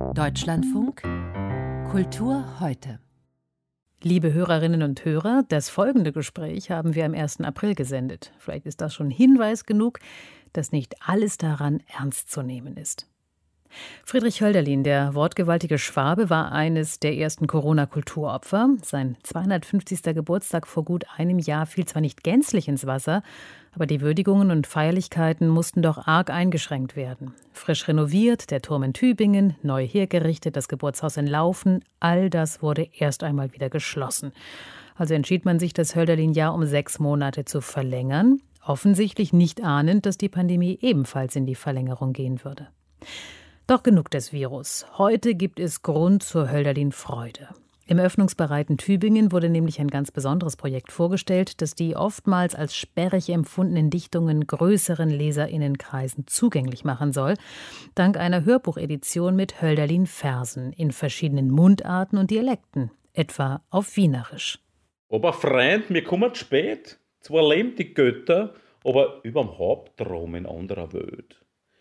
Deutschlandfunk Kultur heute. Liebe Hörerinnen und Hörer, das folgende Gespräch haben wir am 1. April gesendet. Vielleicht ist das schon Hinweis genug, dass nicht alles daran ernst zu nehmen ist. Friedrich Hölderlin, der wortgewaltige Schwabe, war eines der ersten Corona-Kulturopfer. Sein 250. Geburtstag vor gut einem Jahr fiel zwar nicht gänzlich ins Wasser, aber die Würdigungen und Feierlichkeiten mussten doch arg eingeschränkt werden. Frisch renoviert, der Turm in Tübingen, neu hergerichtet, das Geburtshaus in Laufen, all das wurde erst einmal wieder geschlossen. Also entschied man sich, das Hölderlin-Jahr um 6 Monate zu verlängern, offensichtlich nicht ahnend, dass die Pandemie ebenfalls in die Verlängerung gehen würde. Doch genug des Virus. Heute gibt es Grund zur Hölderlin-Freude. Im öffnungsbereiten Tübingen wurde nämlich ein ganz besonderes Projekt vorgestellt, das die oftmals als sperrig empfundenen Dichtungen größeren LeserInnenkreisen zugänglich machen soll, dank einer Hörbuchedition mit Hölderlin-Versen in verschiedenen Mundarten und Dialekten, etwa auf Wienerisch. Aber Freund, wir kommen spät. Zwar leben die Götter, aber überm Hauptraum in anderer Welt.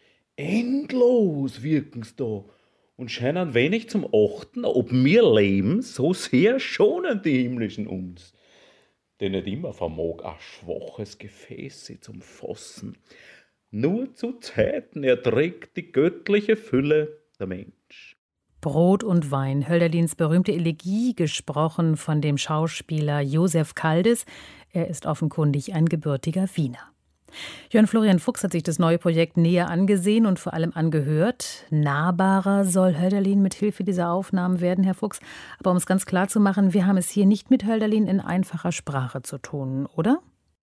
Endlos wirken's da und scheinen wenig zum Achten, ob wir leben, so sehr schonen die Himmlischen uns. Denn nicht immer vermag ein schwaches Gefäß sie zum Fassen. Nur zu Zeiten erträgt die göttliche Fülle der Mensch. Brot und Wein, Hölderlins berühmte Elegie, gesprochen von dem Schauspieler Josef Kaldes. Er ist offenkundig ein gebürtiger Wiener. Jörn Florian Fuchs hat sich das neue Projekt näher angesehen und vor allem angehört. Nahbarer soll Hölderlin mit Hilfe dieser Aufnahmen werden, Herr Fuchs. Aber um es ganz klar zu machen, wir haben es hier nicht mit Hölderlin in einfacher Sprache zu tun, oder?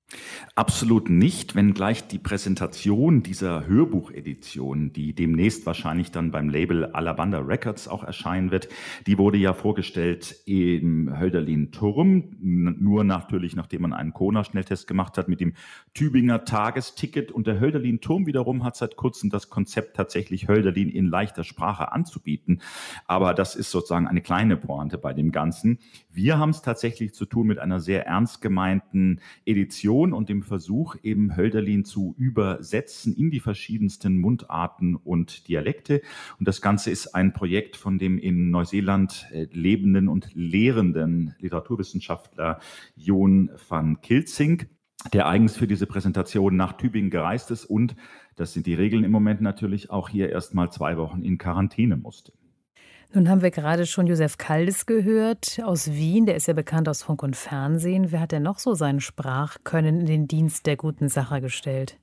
Absolut nicht, wenngleich die Präsentation dieser Hörbuchedition, die demnächst wahrscheinlich dann beim Label Alabanda Records auch erscheinen wird, die wurde ja vorgestellt im Hölderlin-Turm, nur natürlich, nachdem man einen Corona-Schnelltest gemacht hat mit dem Tübinger Tagesticket. Und der Hölderlin-Turm wiederum hat seit kurzem das Konzept, tatsächlich Hölderlin in leichter Sprache anzubieten. Aber das ist sozusagen eine kleine Pointe bei dem Ganzen. Wir haben es tatsächlich zu tun mit einer sehr ernst gemeinten Edition und dem Versuch, eben Hölderlin zu übersetzen in die verschiedensten Mundarten und Dialekte. Und das Ganze ist ein Projekt von dem in Neuseeland lebenden und lehrenden Literaturwissenschaftler Jon van Kilsink, der eigens für diese Präsentation nach Tübingen gereist ist und, das sind die Regeln im Moment natürlich, auch hier erst mal 2 Wochen in Quarantäne musste. Nun haben wir gerade schon Josef Kaldes gehört aus Wien. Der ist ja bekannt aus Funk und Fernsehen. Wer hat denn noch so sein Sprachkönnen in den Dienst der guten Sache gestellt?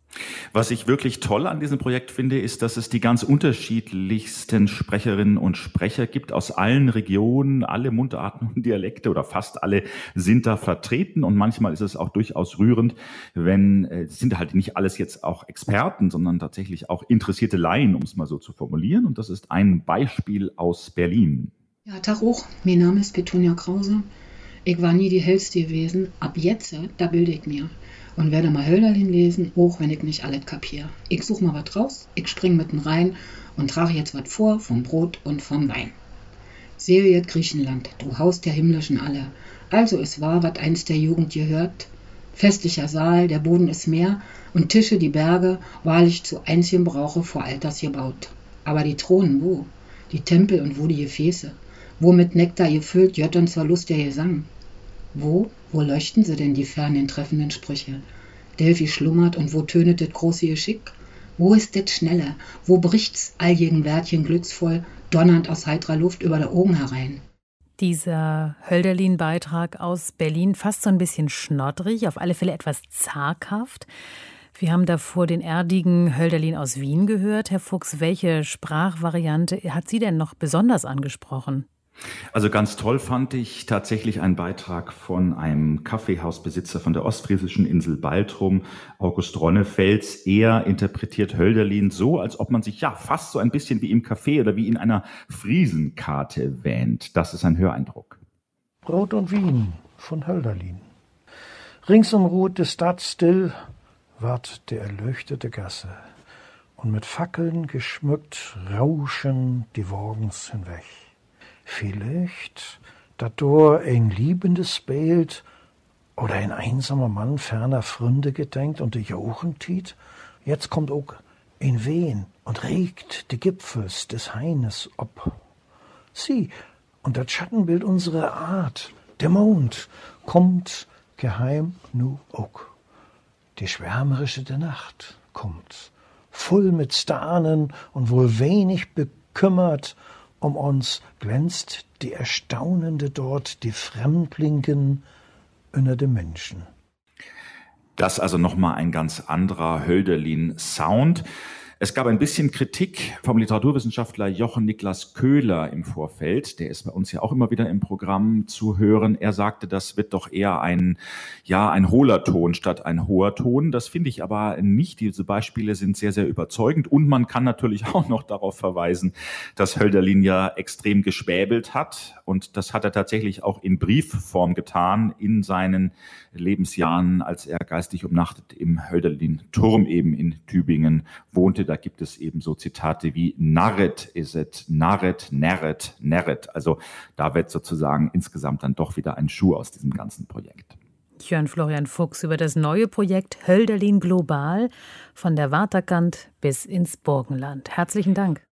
Was ich wirklich toll an diesem Projekt finde, ist, dass es die ganz unterschiedlichsten Sprecherinnen und Sprecher gibt aus allen Regionen. Alle Mundarten und Dialekte oder fast alle sind da vertreten. Und manchmal ist es auch durchaus rührend, wenn, es sind halt nicht alles jetzt auch Experten, sondern tatsächlich auch interessierte Laien, um es mal so zu formulieren. Und das ist ein Beispiel aus Berlin. Ja, Tag auch. Mein Name ist Petunia Krause. Ich war nie die Hellste gewesen. Ab jetzt, da bilde ich mir. Und werde mal Hölderlin lesen, auch wenn ich nicht alles kapier. Ich such mal was raus, ich spring mitten rein und trage jetzt was vor vom Brot und vom Wein. Sehe jetzt Griechenland, du Haus der himmlischen alle. Also es war, was einst der Jugend gehört. Festlicher Saal, der Boden ist Meer und Tische, die Berge, wahrlich zu einzigem Brauche vor Alters gebaut. Aber die Thronen, wo? Die Tempel und wo die Gefäße? Wo mit Nektar gefüllt, Jöttern zur Lust der Gesang? Wo leuchten sie denn, die fernen treffenden Sprüche? Delphi schlummert und wo tönet das große Geschick? Wo ist das Schnelle? Wo bricht's allgegenwärtigen glücksvoll, donnernd aus heiterer Luft über der Augen herein? Dieser Hölderlin-Beitrag aus Berlin, fast so ein bisschen schnoddrig, auf alle Fälle etwas zaghaft. Wir haben davor den erdigen Hölderlin aus Wien gehört. Herr Fuchs, welche Sprachvariante hat Sie denn noch besonders angesprochen? Also ganz toll fand ich tatsächlich einen Beitrag von einem Kaffeehausbesitzer von der ostfriesischen Insel Baltrum, August Ronnefels. Er interpretiert Hölderlin so, als ob man sich ja fast so ein bisschen wie im Café oder wie in einer Friesenkarte wähnt. Das ist ein Höreindruck. Brot und Wien von Hölderlin. Ringsum ruht die Stadt still, ward der erleuchtete Gasse. Und mit Fackeln geschmückt rauschen die Wagens hinweg. Vielleicht, dat do ein liebendes Bild oder ein einsamer Mann ferner Fründe gedenkt und die Jochen tiet, jetzt kommt auch in wehen und regt die Gipfels des Haines ob. Sieh, und das Schattenbild unserer Art, der Mond, kommt geheim nu auch. Die Schwärmerische der Nacht kommt, voll mit Stahnen und wohl wenig bekümmert um uns, glänzt die Erstaunende dort, die Fremdlinken unter den Menschen. Das also nochmal ein ganz anderer Hölderlin-Sound. Es gab ein bisschen Kritik vom Literaturwissenschaftler Jochen Niklas Köhler im Vorfeld. Der ist bei uns ja auch immer wieder im Programm zu hören. Er sagte, das wird doch eher ein hohler Ton statt ein hoher Ton. Das finde ich aber nicht. Diese Beispiele sind sehr, sehr überzeugend. Und man kann natürlich auch noch darauf verweisen, dass Hölderlin ja extrem geschwäbelt hat. Und das hat er tatsächlich auch in Briefform getan in seinen Lebensjahren, als er geistig umnachtet im Hölderlin-Turm eben in Tübingen wohnte. Da gibt es eben so Zitate wie Narret is it, Narret, Nerret, Nerret. Also da wird sozusagen insgesamt dann doch wieder ein Schuh aus diesem ganzen Projekt. Jörn Florian Fuchs über das neue Projekt Hölderlin Global von der Waterkant bis ins Burgenland. Herzlichen Dank.